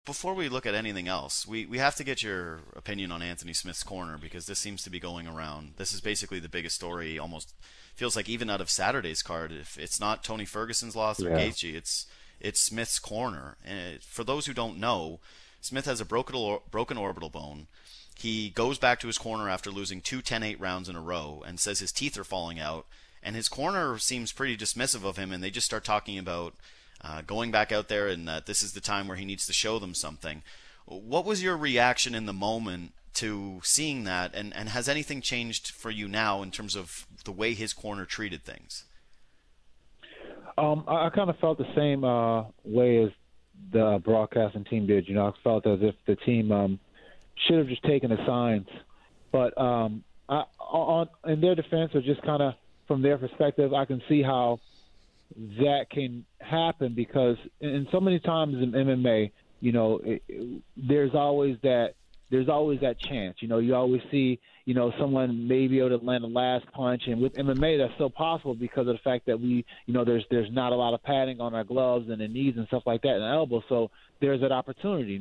before we look at anything else, we have to get your opinion on Anthony Smith's corner because this seems to be going around. This is basically the biggest story. Almost feels like even out of Saturday's card, if it's not Tony Ferguson's loss or Yeah. Gaethje, it's Smith's corner. And for those who don't know, Smith has a broken orbital bone. He goes back to his corner after losing two 10-8 rounds in a row and says his teeth are falling out. And his corner seems pretty dismissive of him, and they just start talking about going back out there and that this is the time where he needs to show them something. What was your reaction in the moment to seeing that, and has anything changed for you now in terms of the way his corner treated things? I kind of felt the same way as the broadcasting team did. I felt as if the team should have just taken the signs. But in their defense, or just kind of from their perspective, I can see how that can happen because in so many times in MMA, there's always that chance. You always see, someone may be able to land the last punch, and with MMA, that's so possible because of the fact that there's not a lot of padding on our gloves and the knees and stuff like that, and the elbows. So there's that opportunity,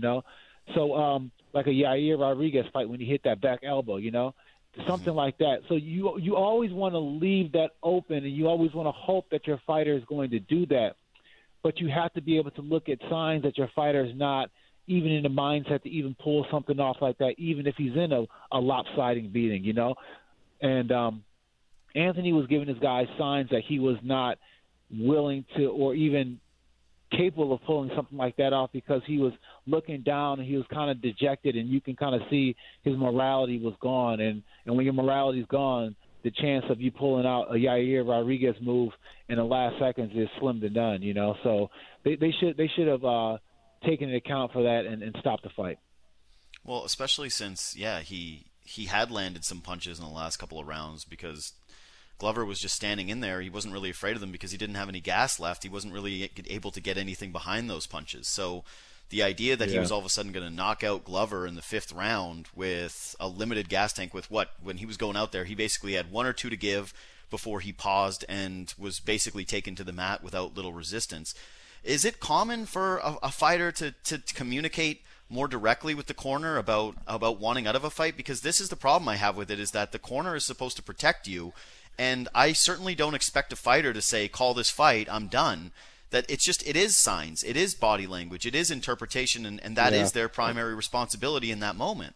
So like a Yair Rodriguez fight when he hit that back elbow, something like that. So you always want to leave that open, and you always want to hope that your fighter is going to do that. But you have to be able to look at signs that your fighter is not even in the mindset to even pull something off like that, even if he's in a lopsiding beating, And Anthony was giving his guys signs that he was not willing to or even capable of pulling something like that off because he was looking down and he was kind of dejected, and you can kind of see his morality was gone. And when your morality's gone, the chance of you pulling out a Yair Rodriguez move in the last seconds is slim to none, So they should have taken into account for that and stopped the fight. Well, especially since he had landed some punches in the last couple of rounds because Glover was just standing in there. He wasn't really afraid of them because he didn't have any gas left. He wasn't really able to get anything behind those punches. So the idea that he Yeah. was all of a sudden going to knock out Glover in the fifth round with a limited gas tank with when he was going out there, he basically had one or two to give before he paused and was basically taken to the mat without little resistance. Is it common for a fighter to communicate more directly with the corner about wanting out of a fight? Because this is the problem I have with it, is that the corner is supposed to protect you, and I certainly don't expect a fighter to say, call this fight, I'm done. That it is signs, it is body language, it is interpretation, and that Yeah. is their primary responsibility in that moment.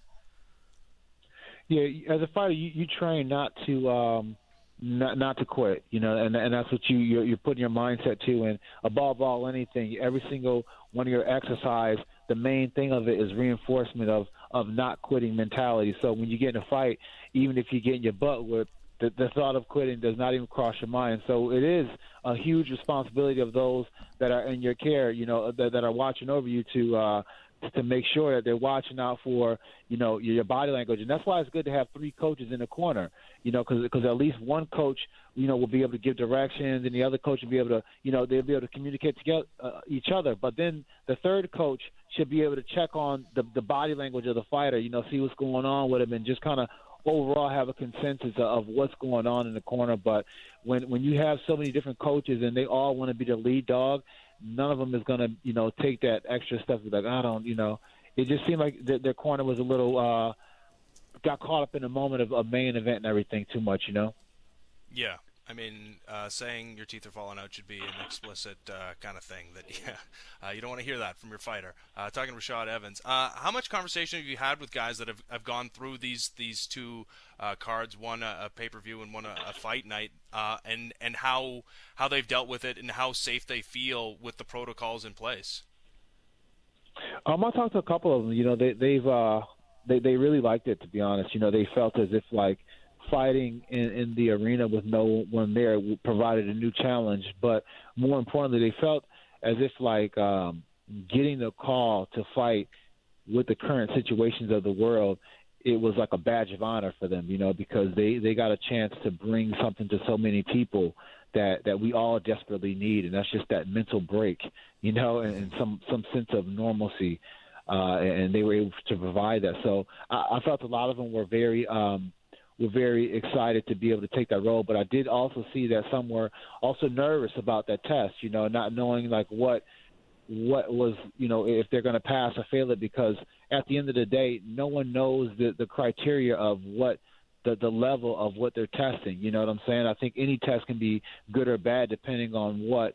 Yeah, as a fighter, you train not to quit, and that's what you're putting your mindset to. And above all, anything, every single one of your exercise, the main thing of it is reinforcement of not quitting mentality. So when you get in a fight, even if you get in your butt whipped, the thought of quitting does not even cross your mind. So it is a huge responsibility of those that are in your care, that are watching over you to make sure that they're watching out for, your body language. And that's why it's good to have three coaches in the corner, because at least one coach, will be able to give directions, and the other coach will be able to, they'll be able to communicate together each other. But then the third coach should be able to check on the body language of the fighter, see what's going on with him, and just kind of overall have a consensus of what's going on in the corner. But when you have so many different coaches and they all want to be the lead dog, none of them is going to, take that extra step. Like, I don't, it just seemed like their corner was a little, got caught up in the moment of a main event and everything too much. Yeah. I mean, saying your teeth are falling out should be an explicit kind of thing that, you don't want to hear that from your fighter. Talking to Rashad Evans, how much conversation have you had with guys that have gone through these two cards, one a pay-per-view and one a fight night, and how they've dealt with it and how safe they feel with the protocols in place? I talked to a couple of them. They really liked it, to be honest. They felt as if like fighting in the arena with no one there provided a new challenge. But more importantly, they felt as if like getting the call to fight with the current situations of the world, it was like a badge of honor for them, because they got a chance to bring something to so many people that we all desperately need, and that's just that mental break, and some sense of normalcy, and they were able to provide that. So I felt a lot of them were very excited to be able to take that role, but I did also see that some were also nervous about that test, not knowing like what what was, if they're going to pass or fail it, because at the end of the day, no one knows the criteria of what the level of what they're testing. You know what I'm saying? I think any test can be good or bad depending on what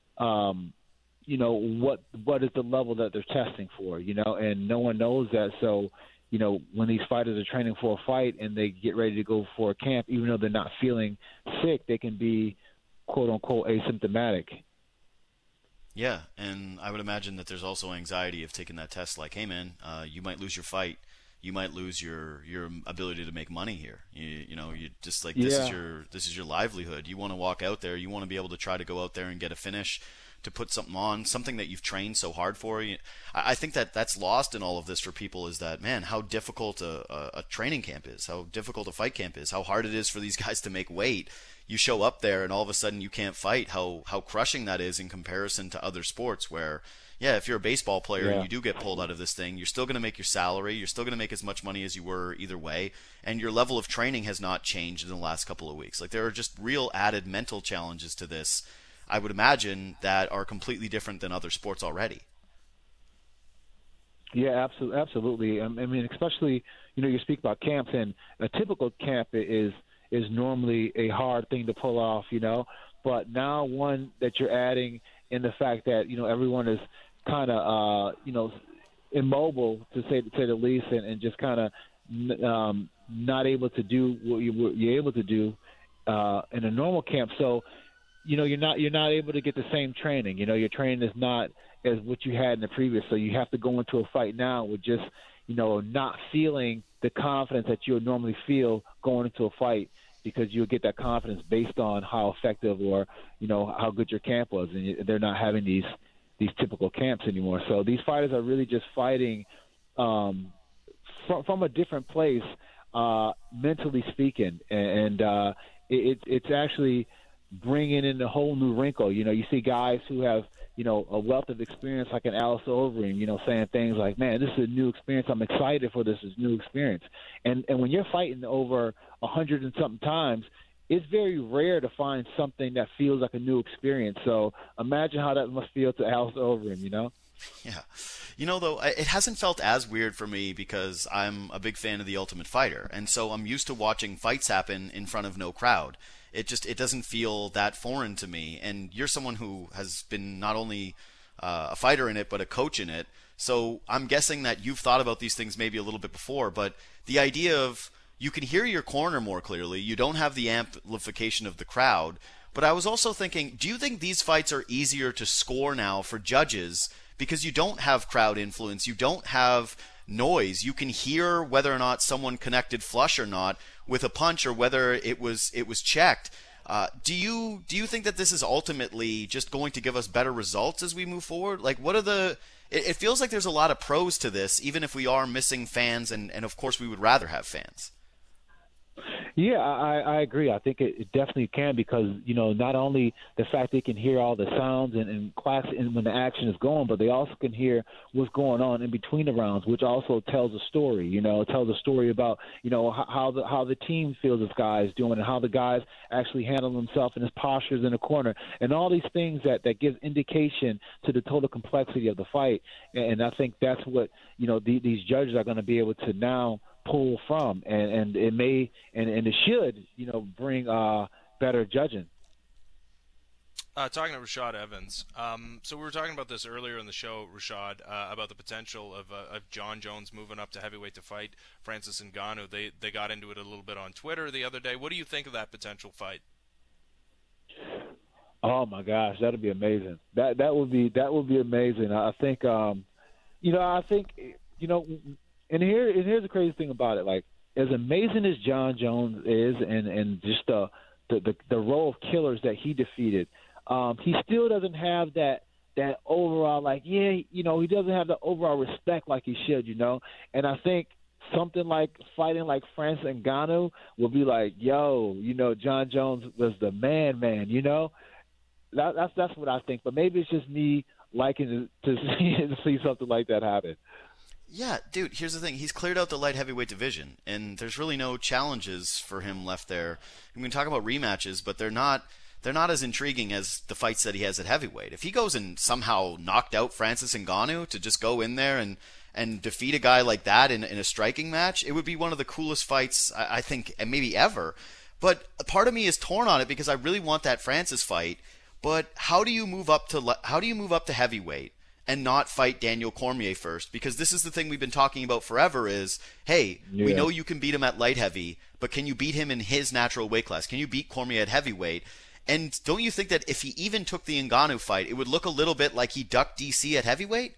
is the level that they're testing for, and no one knows that. So, when these fighters are training for a fight and they get ready to go for a camp, even though they're not feeling sick, they can be quote unquote asymptomatic. Yeah, and I would imagine that there's also anxiety of taking that test. Like, hey man, you might lose your fight, you might lose your ability to make money here. You just like this is your livelihood. You want to walk out there, you want to be able to try to go out there and get a finish, to put something on, something that you've trained so hard for. I think that's lost in all of this for people, is that, man, how difficult a training camp is, how difficult a fight camp is, how hard it is for these guys to make weight. You show up there and all of a sudden you can't fight, how crushing that is in comparison to other sports where, yeah, if you're a baseball player and you do get pulled out of this thing, you're still going to make your salary, you're still going to make as much money as you were either way, and your level of training has not changed in the last couple of weeks. Like, there are just real added mental challenges to this, I would imagine, that are completely different than other sports already. Yeah, absolutely. I mean, especially, you speak about camps, and a typical camp is normally a hard thing to pull off, but now one that you're adding in the fact that, everyone is kind of, immobile, to say the least, and just kind of not able to do what you're able to do in a normal camp. So, you're not able to get the same training. Your training is not as what you had in the previous. So you have to go into a fight now with just, not feeling the confidence that you would normally feel going into a fight, because you'll get that confidence based on how effective or, how good your camp was. And they're not having these typical camps anymore. So these fighters are really just fighting from a different place, mentally speaking. And it's actually bringing in a whole new wrinkle. You see guys who have, a wealth of experience, like an Alistair Overeem, saying things like, man, this is a new experience. I'm excited for this new experience. And when you're fighting over 100 and something times, it's very rare to find something that feels like a new experience. So imagine how that must feel to Alistair Overeem, Yeah. Though, it hasn't felt as weird for me because I'm a big fan of The Ultimate Fighter. And so I'm used to watching fights happen in front of no crowd. It doesn't feel that foreign to me. And you're someone who has been not only a fighter in it, but a coach in it. So I'm guessing that you've thought about these things maybe a little bit before. But the idea of, you can hear your corner more clearly, you don't have the amplification of the crowd. But I was also thinking, do you think these fights are easier to score now for judges because you don't have crowd influence, you don't have noise, you can hear whether or not someone connected flush or not with a punch, or whether it was checked? Do you think that this is ultimately just going to give us better results as we move forward? Like, what are it feels like there's a lot of pros to this, even if we are missing fans, and of course we would rather have fans. Yeah, I agree. I think it definitely can, because, not only the fact they can hear all the sounds and claps when the action is going, but they also can hear what's going on in between the rounds, which also tells a story. It tells a story about, how the team feels this guy is doing, and how the guys actually handle themselves and his postures in the corner, and all these things that gives indication to the total complexity of the fight. And I think that's what, these judges are going to be able to now pull from, and it may and it should bring better judging. Talking to Rashad Evans, so we were talking about this earlier in the show, Rashad, about the potential of John Jones moving up to heavyweight to fight Francis Ngannou. They got into it a little bit on Twitter the other day. What do you think of that potential fight? Oh my gosh, that'd be amazing. That would be amazing. I think And here's the crazy thing about it. Like, as amazing as John Jones is, and just the row of killers that he defeated, he still doesn't have that overall, he doesn't have the overall respect like he should, And I think something like fighting like Francis Ngannou will be like, yo, John Jones was the man, That's what I think. But maybe it's just me liking to see something like that happen. Yeah, dude, here's the thing. He's cleared out the light heavyweight division, and there's really no challenges for him left there. We can talk about rematches, but they're not they're not as intriguing as the fights that he has at heavyweight. If he goes and somehow knocked out Francis Ngannou to just go in there and defeat a guy like that in a striking match, it would be one of the coolest fights, I think, maybe ever. But a part of me is torn on it because I really want that Francis fight. But how do you move up to heavyweight and not fight Daniel Cormier first? Because this is the thing we've been talking about forever is, hey, we know you can beat him at light heavy, but can you beat him in his natural weight class? Can you beat Cormier at heavyweight? And don't you think that if he even took the Ngannou fight, it would look a little bit like he ducked DC at heavyweight?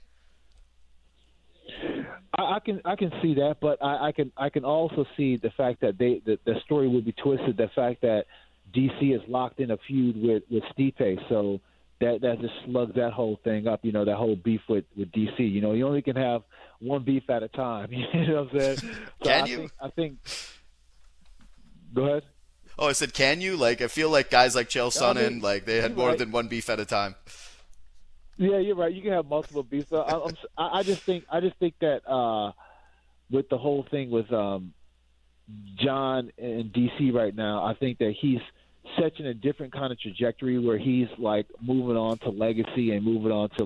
I can see that, but I can also see the fact that the story would be twisted. The fact that DC is locked in a feud with Stipe, so that just slugs that whole thing up. That whole beef with DC. You only can have one beef at a time. You know what I'm saying? So Can you? I think. Go ahead. Oh, I said, can you? Like, I feel like guys like Chael Sonnen, like they had more than one beef at a time. Yeah, you're right. You can have multiple beefs. So I just think that with the whole thing with John and DC right now, I think that he's such in a different kind of trajectory where he's like moving on to legacy and moving on to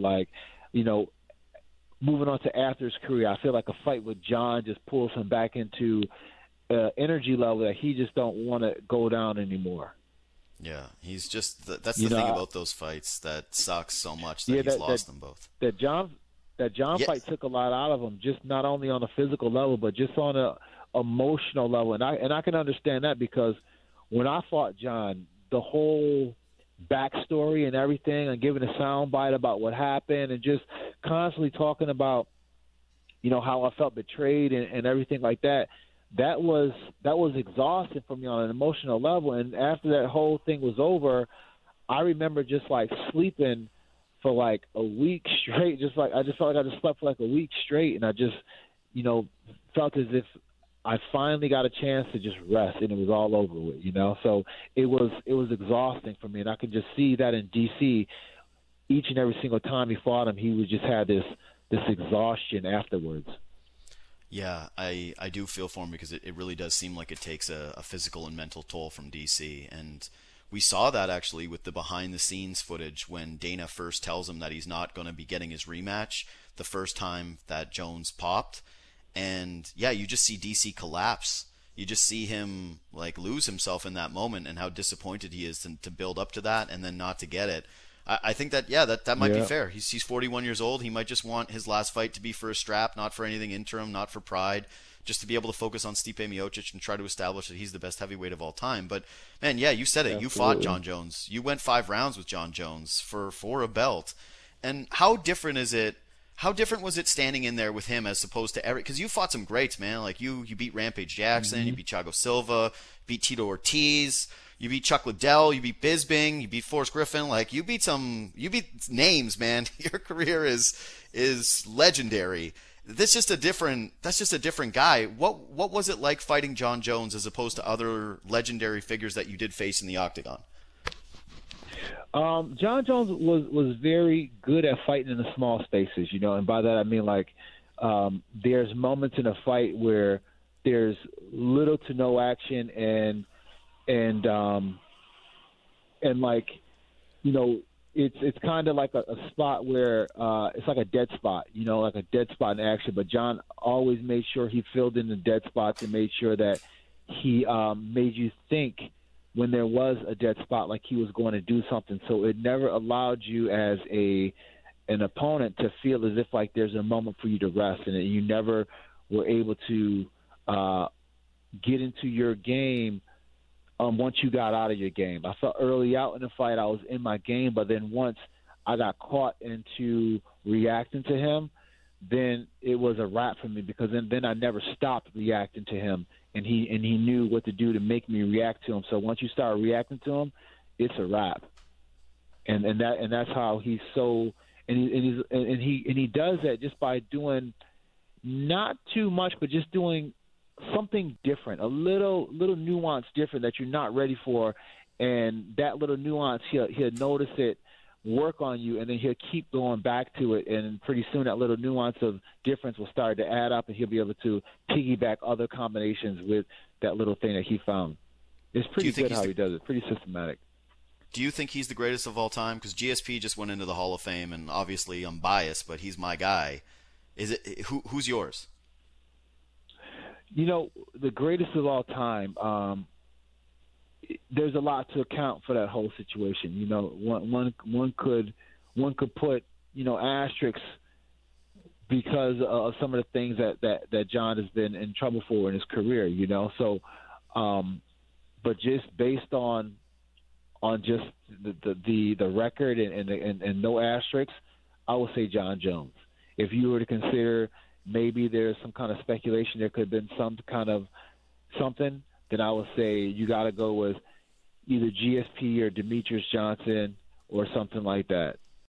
moving on to after his career. I feel like a fight with John just pulls him back into energy level that he just don't want to go down anymore. Yeah, he's just that's the thing about those fights that sucks so much that he's lost them both. That John fight took a lot out of him, just not only on a physical level, but just on a emotional level. And I can understand that because when I fought John, the whole backstory and everything, and giving a soundbite about what happened, and just constantly talking about how I felt betrayed and everything like that. That was exhausting for me on an emotional level. And after that whole thing was over, I remember just like sleeping for like a week straight. I just felt like I just slept for like a week straight, and I just felt as if I finally got a chance to just rest, and it was all over with. So it was exhausting for me, and I could just see that in DC. Each and every single time he fought him, he would just have this exhaustion afterwards. Yeah, I do feel for him because it really does seem like it takes a physical and mental toll from DC. And we saw that actually with the behind-the-scenes footage when Dana first tells him that he's not going to be getting his rematch the first time that Jones popped. And, yeah, you just see DC collapse. You just see him like lose himself in that moment and how disappointed he is to build up to that and then not to get it. I think that, that might be fair. He's 41 years old. He might just want his last fight to be for a strap, not for anything interim, not for pride, just to be able to focus on Stipe Miocic and try to establish that he's the best heavyweight of all time. But, man, yeah, you said it. Absolutely. You fought John Jones. You went 5 rounds with John Jones for a belt. And how different is it? How different was it standing in there with him as opposed to Eric? Because you fought some greats, man. Like, you beat Rampage Jackson, you beat Thiago Silva, beat Tito Ortiz. You beat Chuck Liddell, you beat Bisping, you beat Forrest Griffin. Like, you beat names, man. Your career is legendary. That's just a different guy. What was it like fighting John Jones as opposed to other legendary figures that you did face in the octagon? John Jones was very good at fighting in the small spaces, and by that I mean like there's moments in a fight where there's little to no action and like, it's kind of like a spot where it's like a dead spot, like a dead spot in action. But John always made sure he filled in the dead spots and made sure that he made you think when there was a dead spot like he was going to do something. So it never allowed you as an opponent to feel as if like there's a moment for you to rest, and you never were able to get into your game. Once you got out of your game, I felt early out in the fight I was in my game, but then once I got caught into reacting to him, then it was a wrap for me because then I never stopped reacting to him, and he knew what to do to make me react to him. So once you start reacting to him, it's a wrap, and that's how he's so and he does that just by doing not too much, but just doing something different, a little nuance different that you're not ready for, and that little nuance he'll notice it, work on you, and then he'll keep going back to it, and pretty soon that little nuance of difference will start to add up, and he'll be able to piggyback other combinations with that little thing that he found. It's pretty good how he does it, pretty systematic. Do you think he's the greatest of all time? Because GSP just went into the Hall of Fame, and obviously I'm biased, but he's my guy. Who's yours? The greatest of all time. There's a lot to account for that whole situation. One could put asterisks because of some of the things that John has been in trouble for in his career. So, but just based on just the record and no asterisks, I would say John Jones. If you were to consider maybe there's some kind of speculation there could have been some kind of something, then I would say you got to go with either GSP or Demetrius Johnson or something like that.